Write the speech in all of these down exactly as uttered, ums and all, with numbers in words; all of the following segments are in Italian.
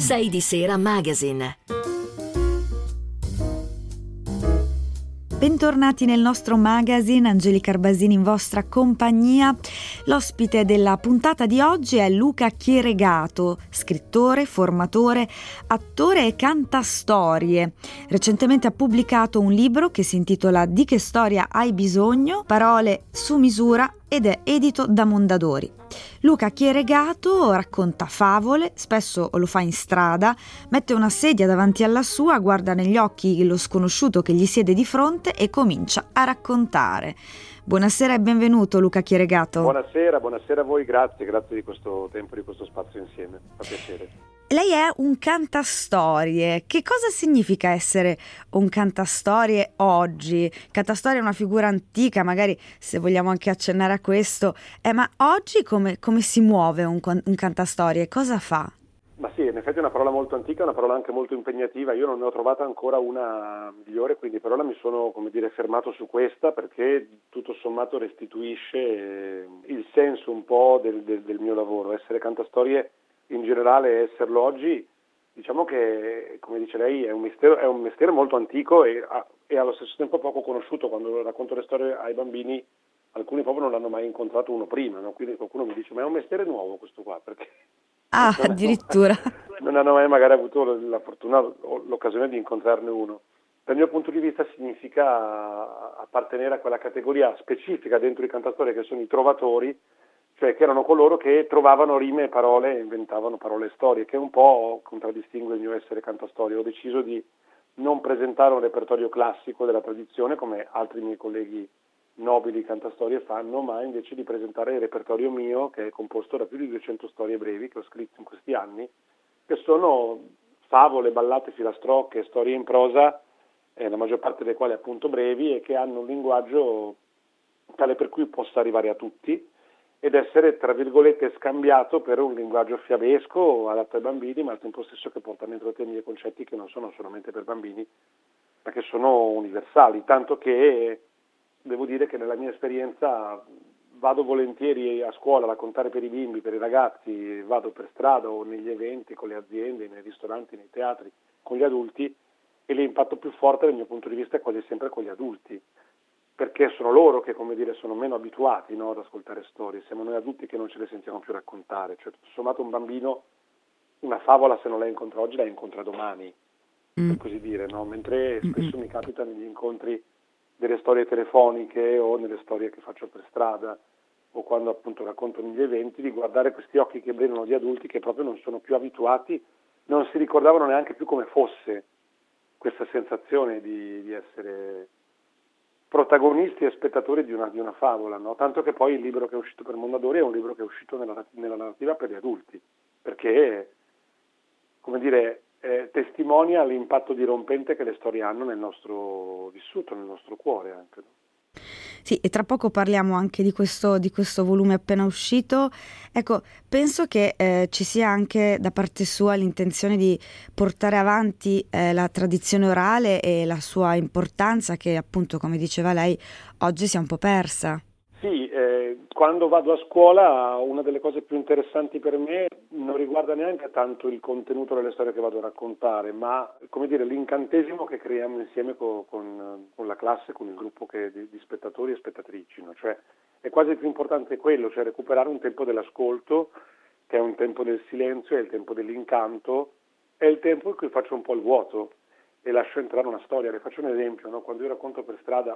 sei di Sera Magazine. Bentornati nel nostro magazine, Angelica Arbasini in vostra compagnia. L'ospite della puntata di oggi è Luca Chieregato, scrittore, formatore, attore e cantastorie. Recentemente ha pubblicato un libro che si intitola Di che storia hai bisogno? Parole su misura ed è edito da Mondadori. Luca Chieregato racconta favole, spesso lo fa in strada, mette una sedia davanti alla sua, guarda negli occhi lo sconosciuto che gli siede di fronte e comincia a raccontare. Buonasera e benvenuto Luca Chieregato. Buonasera, buonasera a voi, grazie, grazie di questo tempo, di questo spazio insieme, fa piacere. Lei è un cantastorie. Che cosa significa essere un cantastorie oggi? Cantastorie è una figura antica, magari se vogliamo anche accennare a questo, eh, ma oggi come, come si muove un, un cantastorie? Cosa fa? Ma sì, in effetti è una parola molto antica, una parola anche molto impegnativa. Io non ne ho trovata ancora una migliore, quindi per ora mi sono, come dire, fermato su questa perché tutto sommato restituisce il senso un po' del, del, del mio lavoro. Essere cantastorie in generale, esserlo oggi, diciamo che, come dice lei, è un mestiere, è un mestiere molto antico e, e allo stesso tempo poco conosciuto. Quando racconto le storie ai bambini, alcuni proprio non l'hanno mai incontrato uno prima, no? Quindi qualcuno mi dice, ma è un mestiere nuovo questo qua, perché ah, non addirittura hanno, non hanno mai magari avuto la fortuna o l'occasione di incontrarne uno. Dal mio punto di vista significa appartenere a quella categoria specifica dentro i cantatori che sono i trovatori, cioè che erano coloro che trovavano rime e parole e inventavano parole e storie, che un po' contraddistingue il mio essere cantastorie. Ho deciso di non presentare un repertorio classico della tradizione come altri miei colleghi nobili cantastorie fanno, ma invece di presentare il repertorio mio, che è composto da più di duecento storie brevi che ho scritto in questi anni, che sono favole, ballate, filastrocche, storie in prosa, eh, la maggior parte delle quali appunto brevi e che hanno un linguaggio tale per cui possa arrivare a tutti ed essere, tra virgolette, scambiato per un linguaggio fiabesco adatto ai bambini, ma al tempo stesso che porta dentro temi e concetti che non sono solamente per bambini, ma che sono universali, tanto che devo dire che nella mia esperienza vado volentieri a scuola a raccontare per i bimbi, per i ragazzi, vado per strada o negli eventi, con le aziende, nei ristoranti, nei teatri, con gli adulti, e l'impatto più forte dal mio punto di vista è quasi sempre con gli adulti, perché sono loro che, come dire, sono meno abituati, no, ad ascoltare storie. Siamo noi adulti che non ce le sentiamo più raccontare. Cioè, tutto sommato un bambino, una favola se non la incontra oggi la incontra domani, mm. per così dire, no? Mentre spesso mm-hmm. mi capita negli incontri delle storie telefoniche o nelle storie che faccio per strada o quando appunto racconto negli eventi, di guardare questi occhi che brillano di adulti che proprio non sono più abituati, non si ricordavano neanche più come fosse questa sensazione di, di essere protagonisti e spettatori di una, di una favola, no? Tanto che poi il libro che è uscito per Mondadori è un libro che è uscito nella, nella narrativa per gli adulti, perché, come dire, eh, testimonia l'impatto dirompente che le storie hanno nel nostro vissuto, nel nostro cuore anche, no? Sì, e tra poco parliamo anche di questo, di questo volume appena uscito. Ecco, penso che eh, ci sia anche da parte sua l'intenzione di portare avanti eh, la tradizione orale e la sua importanza che, appunto, come diceva lei, oggi si è un po' persa. Sì, eh, quando vado a scuola una delle cose più interessanti per me non riguarda neanche tanto il contenuto delle storie che vado a raccontare, ma, come dire, l'incantesimo che creiamo insieme con, con, con la classe, con il gruppo che, di, di spettatori e spettatrici, no? Cioè, è quasi più importante quello, cioè recuperare un tempo dell'ascolto, che è un tempo del silenzio, è il tempo dell'incanto, è il tempo in cui faccio un po' il vuoto e lascio entrare una storia. Le faccio un esempio, no? Quando io racconto per strada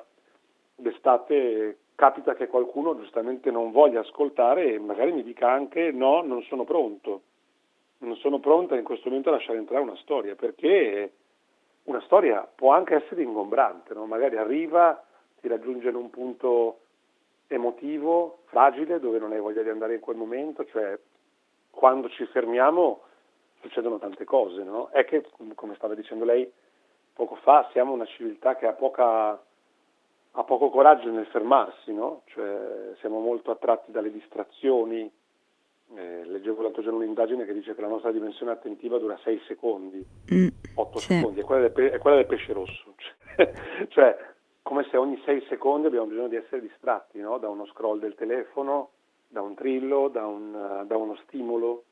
d'estate capita che qualcuno giustamente non voglia ascoltare e magari mi dica anche no, non sono pronto, non sono pronta in questo momento a lasciare entrare una storia, perché una storia può anche essere ingombrante, no? Magari arriva, ti raggiunge in un punto emotivo, fragile, dove non hai voglia di andare in quel momento, cioè quando ci fermiamo succedono tante cose, no? È che, come stava dicendo lei poco fa, siamo una civiltà che ha poca ha poco coraggio nel fermarsi, no? Cioè, siamo molto attratti dalle distrazioni. Eh, leggevo l'altro giorno un'indagine che dice che la nostra dimensione attentiva dura sei secondi, mm, otto sì. secondi, è quella, del pe- è quella del pesce rosso. Cioè, cioè, come se ogni sei secondi abbiamo bisogno di essere distratti, no? Da uno scroll del telefono, da un trillo, da, un, uh, da uno stimolo.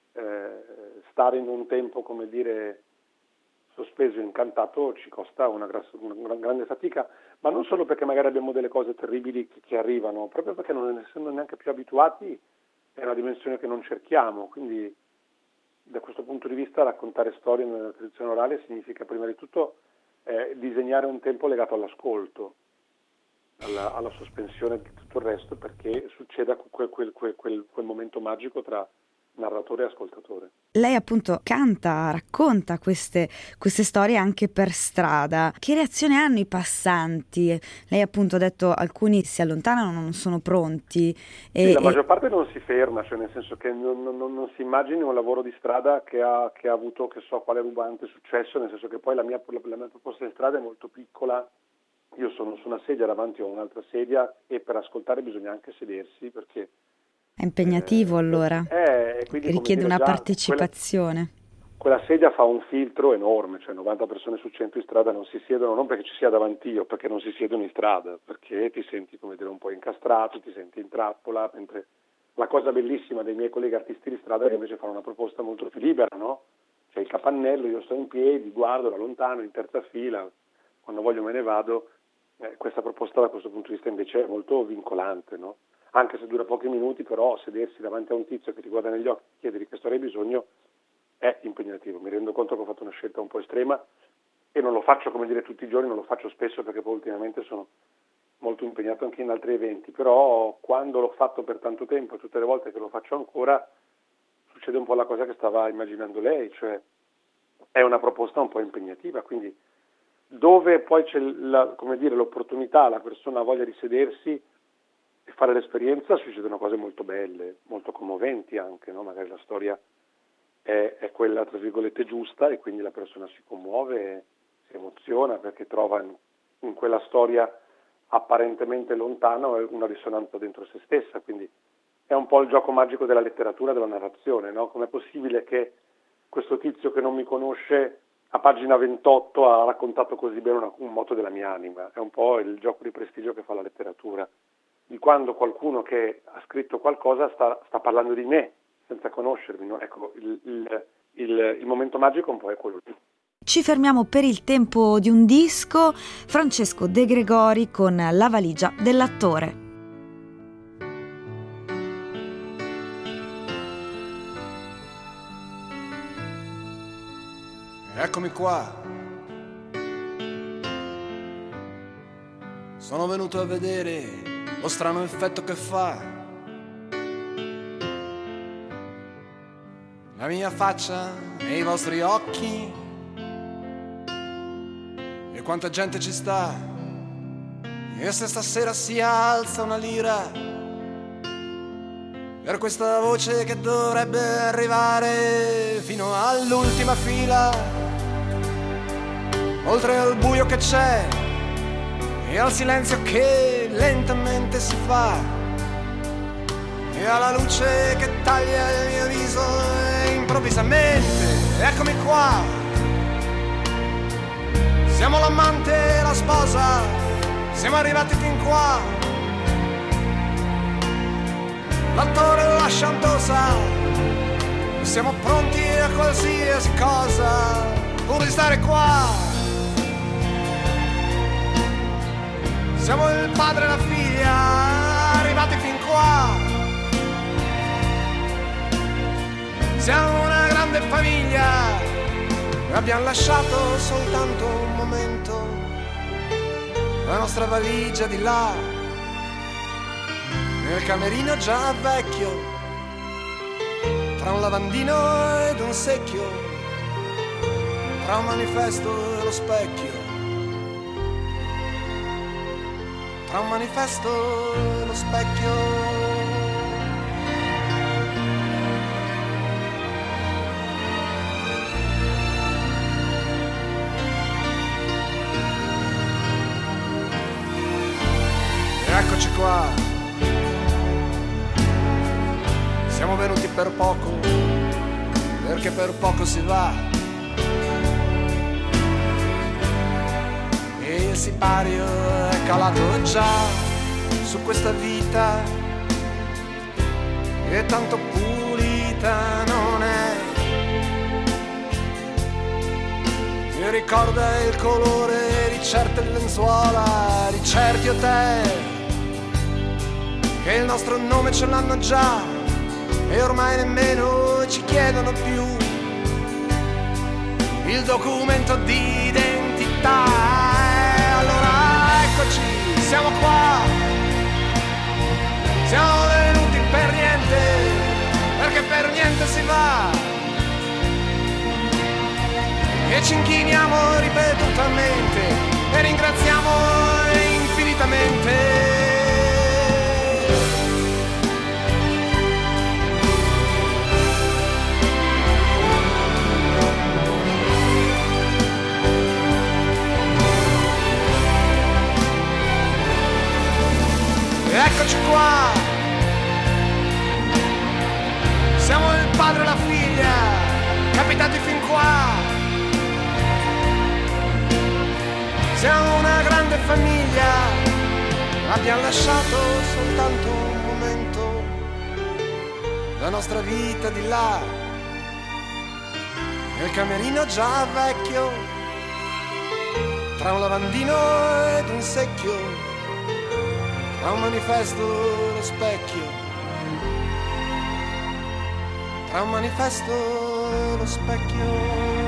eh, stare in un tempo, come dire, sospeso, incantato, ci costa una, gra- una grande fatica, ma non solo perché magari abbiamo delle cose terribili che, che arrivano, proprio perché non essendo neanche più abituati è una dimensione che non cerchiamo, quindi da questo punto di vista raccontare storie nella tradizione orale significa prima di tutto eh, disegnare un tempo legato all'ascolto, alla, alla sospensione di tutto il resto, perché succeda quel, quel, quel, quel, quel momento magico tra narratore e ascoltatore. Lei appunto canta, racconta queste, queste storie anche per strada. Che reazione hanno i passanti? Lei appunto ha detto alcuni si allontanano, non sono pronti. E, sì, la e... maggior parte non si ferma, cioè nel senso che non, non, non si immagini un lavoro di strada che ha, che ha avuto, che so, quale rubante successo, nel senso che poi la mia, la mia proposta di strada è molto piccola. Io sono su una sedia, davanti a un'altra sedia e per ascoltare bisogna anche sedersi perché è impegnativo eh, allora, eh, quindi, richiede dire, una già partecipazione. Quella, quella sedia fa un filtro enorme, cioè novanta persone su cento in strada non si siedono, non perché ci sia davanti io, perché non si siedono in strada, perché ti senti, come dire, un po' incastrato, ti senti in trappola, mentre la cosa bellissima dei miei colleghi artisti di strada è che invece fanno una proposta molto più libera, no? C'è il capannello, io sto in piedi, guardo da lontano, in terza fila, quando voglio me ne vado. Eh, questa proposta da questo punto di vista invece è molto vincolante, no? Anche se dura pochi minuti, però sedersi davanti a un tizio che ti guarda negli occhi e chiede di che storia hai bisogno è impegnativo. Mi rendo conto che ho fatto una scelta un po' estrema e non lo faccio, come dire, tutti i giorni, non lo faccio spesso perché poi ultimamente sono molto impegnato anche in altri eventi, però quando l'ho fatto per tanto tempo e tutte le volte che lo faccio ancora succede un po' la cosa che stava immaginando lei, cioè è una proposta un po' impegnativa, quindi dove poi c'è la, come dire, l'opportunità, la persona ha voglia di sedersi e fare l'esperienza, succedono cose molto belle, molto commoventi anche, no? Magari la storia è, è quella, tra virgolette, giusta e quindi la persona si commuove, si emoziona perché trova in, in quella storia apparentemente lontana una risonanza dentro se stessa, quindi è un po' il gioco magico della letteratura, della narrazione, no? Com'è possibile che questo tizio che non mi conosce a pagina ventotto ha raccontato così bene una, un moto della mia anima? È un po' il gioco di prestigio che fa la letteratura, di quando qualcuno che ha scritto qualcosa sta, sta parlando di me senza conoscermi, no? Ecco, il, il, il, il momento magico un po' è quello lì. Ci fermiamo per il tempo di un disco. Francesco De Gregori con La valigia dell'attore. Eccomi qua, sono venuto a vedere lo strano effetto che fa la mia faccia nei vostri occhi e quanta gente ci sta, e se stasera si alza una lira per questa voce che dovrebbe arrivare fino all'ultima fila, oltre al buio che c'è e al silenzio che lentamente si fa e alla luce che taglia il mio viso e improvvisamente eccomi qua. Siamo l'amante e la sposa, siamo arrivati fin qua, l'attore e la chantosa, siamo pronti a qualsiasi cosa pur di stare qua. Siamo il padre e la figlia, arrivati fin qua. Siamo una grande famiglia, abbiamo lasciato soltanto un momento, la nostra valigia di là, nel camerino già vecchio, tra un lavandino ed un secchio, tra un manifesto e lo specchio, tra un manifesto e lo specchio. E eccoci qua, siamo venuti per poco, perché per poco si va, e il sipario è calato già su questa vita, e tanto pulita non è ricorda il colore di certe lenzuola, di certi hotel, che il nostro nome ce l'hanno già e ormai nemmeno ci chiedono più il documento di identità. E allora eccoci, siamo qua, siamo venuti per niente, perché per niente si va, e ci inchiniamo ripetutamente e ringraziamo infinitamente. Eccoci qua, siamo il padre e la figlia, capitati fin qua. Siamo una grande famiglia, abbiamo lasciato soltanto un momento, la nostra vita di là, nel camerino già vecchio, tra un lavandino ed un secchio, tra un manifesto e lo specchio, tra un manifesto e lo specchio.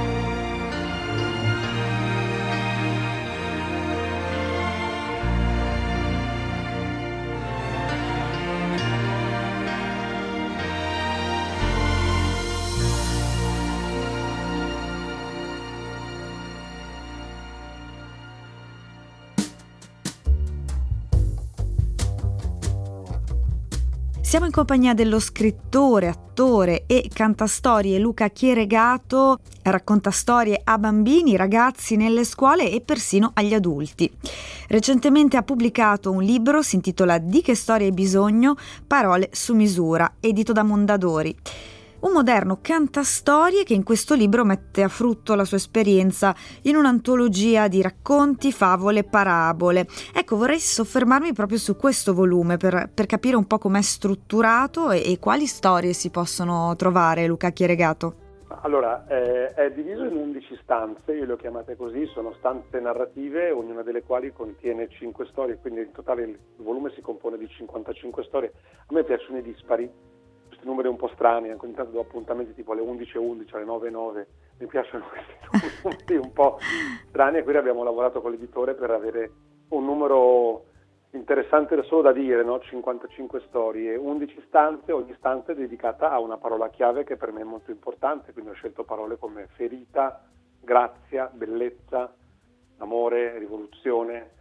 Siamo in compagnia dello scrittore, attore e cantastorie Luca Chieregato. Racconta storie a bambini, ragazzi, nelle scuole e persino agli adulti. Recentemente ha pubblicato un libro, si intitola Di che storia hai bisogno? Parole su misura, edito da Mondadori. Un moderno cantastorie che in questo libro mette a frutto la sua esperienza in un'antologia di racconti, favole, parabole. Ecco, vorrei soffermarmi proprio su questo volume per, per capire un po' com'è strutturato e, e quali storie si possono trovare, Luca Chieregato. Allora, eh, è diviso in undici stanze, io le ho chiamate così, sono stanze narrative, ognuna delle quali contiene cinque storie, quindi in totale il volume si compone di cinquantacinque storie. A me piacciono i dispari, questi numeri un po' strani, anche ogni tanto do appuntamenti tipo alle undici e undici, alle nove e nove, mi piacciono questi numeri un po' strani e quindi abbiamo lavorato con l'editore per avere un numero interessante solo da dire, no? cinquantacinque storie, undici stanze, ogni stanza è dedicata a una parola chiave che per me è molto importante, quindi ho scelto parole come ferita, grazia, bellezza, amore, rivoluzione,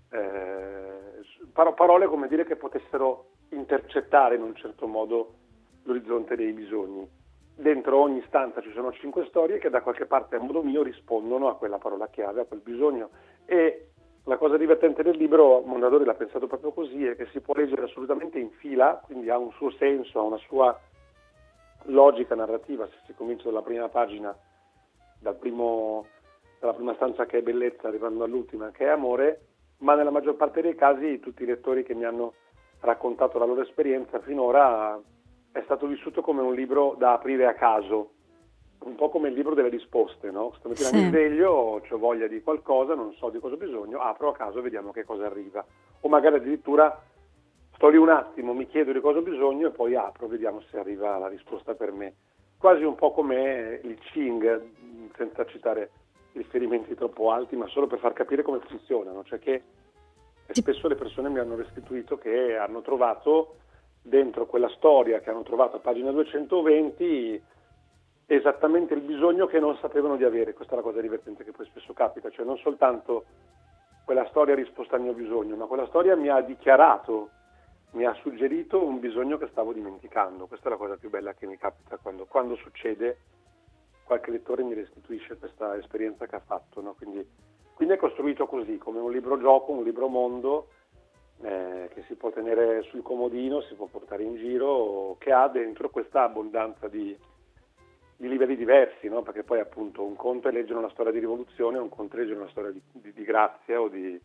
eh, parole come dire che potessero intercettare in un certo modo l'orizzonte dei bisogni. Dentro ogni stanza ci sono cinque storie che da qualche parte a modo mio rispondono a quella parola chiave, a quel bisogno. E la cosa divertente del libro, Mondadori l'ha pensato proprio così, è che si può leggere assolutamente in fila, quindi ha un suo senso, ha una sua logica narrativa, se si comincia dalla prima pagina, dal primo, dalla prima stanza che è bellezza, arrivando all'ultima che è amore, ma nella maggior parte dei casi tutti i lettori che mi hanno raccontato la loro esperienza finora è stato vissuto come un libro da aprire a caso, un po' come il libro delle risposte, no? Stamattina Sì. mi sveglio, ho voglia di qualcosa, non so di cosa ho bisogno, apro a caso e vediamo che cosa arriva. O magari addirittura sto lì un attimo, mi chiedo di cosa ho bisogno e poi apro, vediamo se arriva la risposta per me. Quasi un po' come il Ching, senza citare riferimenti troppo alti, ma solo per far capire come funzionano, cioè che spesso le persone mi hanno restituito che hanno trovato dentro quella storia che hanno trovato a pagina duecentoventi esattamente il bisogno che non sapevano di avere. Questa è la cosa divertente che poi spesso capita, cioè non soltanto quella storia ha risposto al mio bisogno, ma quella storia mi ha dichiarato, mi ha suggerito un bisogno che stavo dimenticando. Questa è la cosa più bella che mi capita quando, quando succede, qualche lettore mi restituisce questa esperienza che ha fatto, no? Quindi, quindi è costruito così, come un libro gioco, un libro mondo, Eh, che si può tenere sul comodino, si può portare in giro, che ha dentro questa abbondanza di, di livelli diversi, no? Perché poi appunto un conto è leggere una storia di rivoluzione, un conto è leggere una storia di, di, di grazia o di,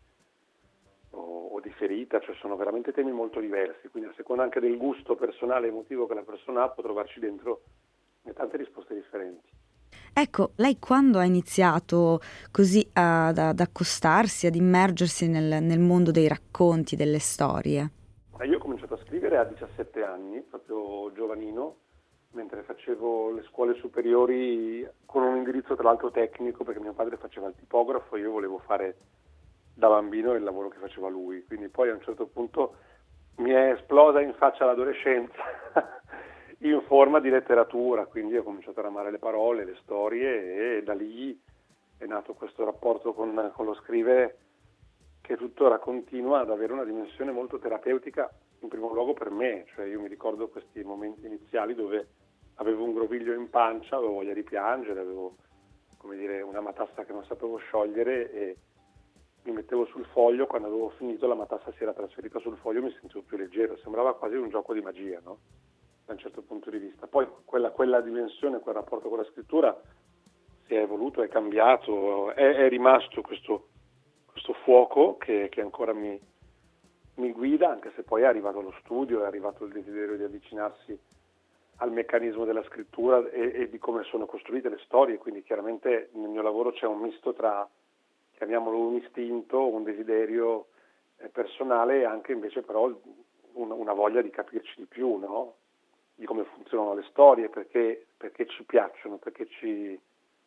o, o di ferita, cioè sono veramente temi molto diversi, quindi a seconda anche del gusto personale e emotivo che la persona ha può trovarci dentro tante risposte differenti. Ecco, lei quando ha iniziato così ad, ad accostarsi, ad immergersi nel, nel mondo dei racconti, delle storie? Io ho cominciato a scrivere a diciassette anni, proprio giovanino, mentre facevo le scuole superiori con un indirizzo tra l'altro tecnico, perché mio padre faceva il tipografo e io volevo fare da bambino il lavoro che faceva lui. Quindi poi a un certo punto mi è esplosa in faccia l'adolescenza in forma di letteratura, quindi ho cominciato ad amare le parole, le storie, e da lì è nato questo rapporto con, con lo scrivere che tuttora continua ad avere una dimensione molto terapeutica, in primo luogo per me. Cioè io mi ricordo questi momenti iniziali dove avevo un groviglio in pancia, avevo voglia di piangere, avevo, come dire, una matassa che non sapevo sciogliere e mi mettevo sul foglio. Quando avevo finito la matassa si era trasferita sul foglio, mi sentivo più leggero, sembrava quasi un gioco di magia, no? Da un certo punto di vista. Poi quella, quella dimensione, quel rapporto con la scrittura si è evoluto, è cambiato, è, è rimasto questo, questo fuoco che, che ancora mi, mi guida, anche se poi è arrivato lo studio, è arrivato il desiderio di avvicinarsi al meccanismo della scrittura e, e di come sono costruite le storie. Quindi chiaramente nel mio lavoro c'è un misto tra, chiamiamolo un istinto, un desiderio eh, personale, e anche invece però una, una voglia di capirci di più, no? Di come funzionano le storie, perché, perché ci piacciono, perché ci,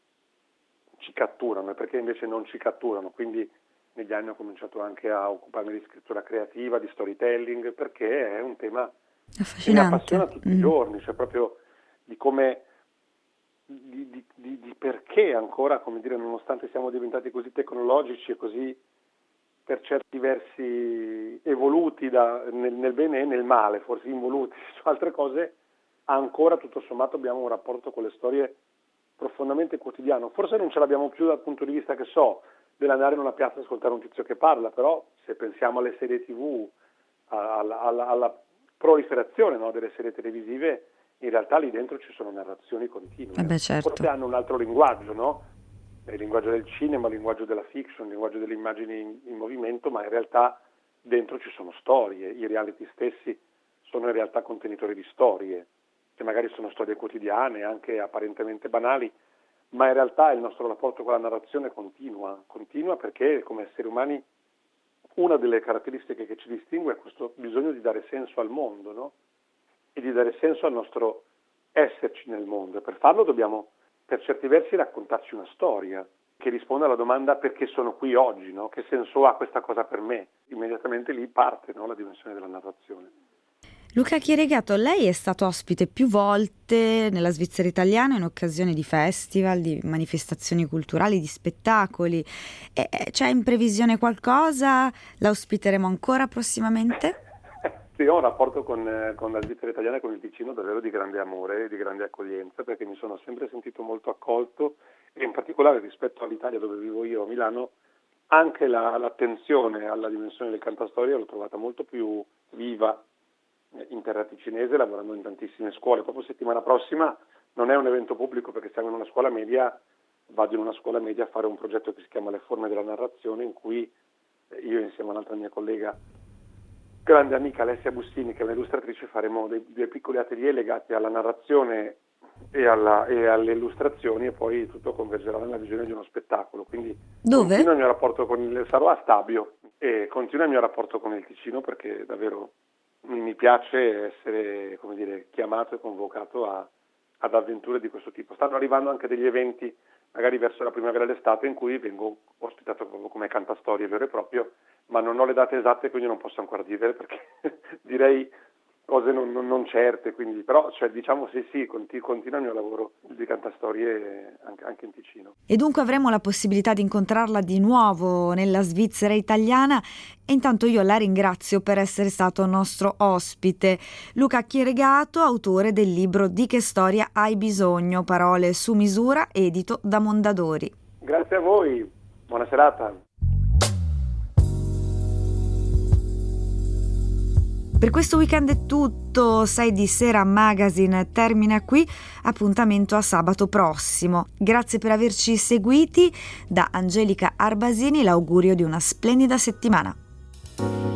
ci catturano e perché invece non ci catturano. Quindi negli anni ho cominciato anche a occuparmi di scrittura creativa, di storytelling, perché è un tema che mi appassiona tutti mm. i giorni, cioè proprio di come, di, di, di, di perché ancora, come dire, nonostante siamo diventati così tecnologici e così per certi versi evoluti da, nel, nel bene e nel male, forse involuti su altre cose, ancora tutto sommato abbiamo un rapporto con le storie profondamente quotidiano. Forse non ce l'abbiamo più dal punto di vista, che so, dell'andare in una piazza e ascoltare un tizio che parla, però se pensiamo alle serie tivù, alla, alla, alla proliferazione, no, delle serie televisive, in realtà lì dentro ci sono narrazioni continue. Eh beh, certo. Forse hanno un altro linguaggio, no? Il linguaggio del cinema, il linguaggio della fiction, il linguaggio delle immagini in, in movimento, ma in realtà dentro ci sono storie. I reality stessi sono in realtà contenitori di storie, che magari sono storie quotidiane, anche apparentemente banali, ma in realtà il nostro rapporto con la narrazione continua, continua perché come esseri umani una delle caratteristiche che ci distingue è questo bisogno di dare senso al mondo, no? E di dare senso al nostro esserci nel mondo. E per farlo dobbiamo, per certi versi, raccontarci una storia che risponda alla domanda: perché sono qui oggi, no? Che senso ha questa cosa per me? Immediatamente lì parte, no, la dimensione della narrazione. Luca Chieregato, lei è stato ospite più volte nella Svizzera italiana in occasione di festival, di manifestazioni culturali, di spettacoli. E, c'è in previsione qualcosa? La ospiteremo ancora prossimamente? Sì, ho un rapporto con, con la Svizzera italiana e con il Ticino davvero di grande amore e di grande accoglienza, perché mi sono sempre sentito molto accolto, e in particolare rispetto all'Italia dove vivo io, a Milano, anche la, l'attenzione alla dimensione del cantastorie l'ho trovata molto più viva in terra ticinese, lavorando in tantissime scuole. Proprio settimana prossima non è un evento pubblico perché siamo in una scuola media, vado in una scuola media a fare un progetto che si chiama Le forme della narrazione, in cui io insieme a un'altra mia collega, grande amica Alessia Bustini, che è un'illustratrice, faremo dei, dei piccoli atelier legati alla narrazione e, alla, e alle illustrazioni, e poi tutto convergerà nella visione di uno spettacolo. Quindi dove? Continua il mio rapporto con il, sarò a Stabio, e continua il mio rapporto con il Ticino, perché davvero mi piace essere, come dire, chiamato e convocato a, ad avventure di questo tipo. Stanno arrivando anche degli eventi, magari verso la primavera e l'estate, in cui vengo ospitato proprio come cantastorie vero e proprio, ma non ho le date esatte, quindi non posso ancora dire, perché direi cose non, non, non certe, quindi, però cioè, diciamo sì sì, continu- continua il mio lavoro di cantastorie anche, anche in Ticino. E dunque avremo la possibilità di incontrarla di nuovo nella Svizzera italiana, e intanto io la ringrazio per essere stato nostro ospite. Luca Chieregato, autore del libro Di che storia hai bisogno? Parole su misura, edito da Mondadori. Grazie a voi, buona serata. Per questo weekend è tutto, sei di Sera Magazine termina qui, appuntamento a sabato prossimo. Grazie per averci seguiti, da Angelica Arbasini l'augurio di una splendida settimana.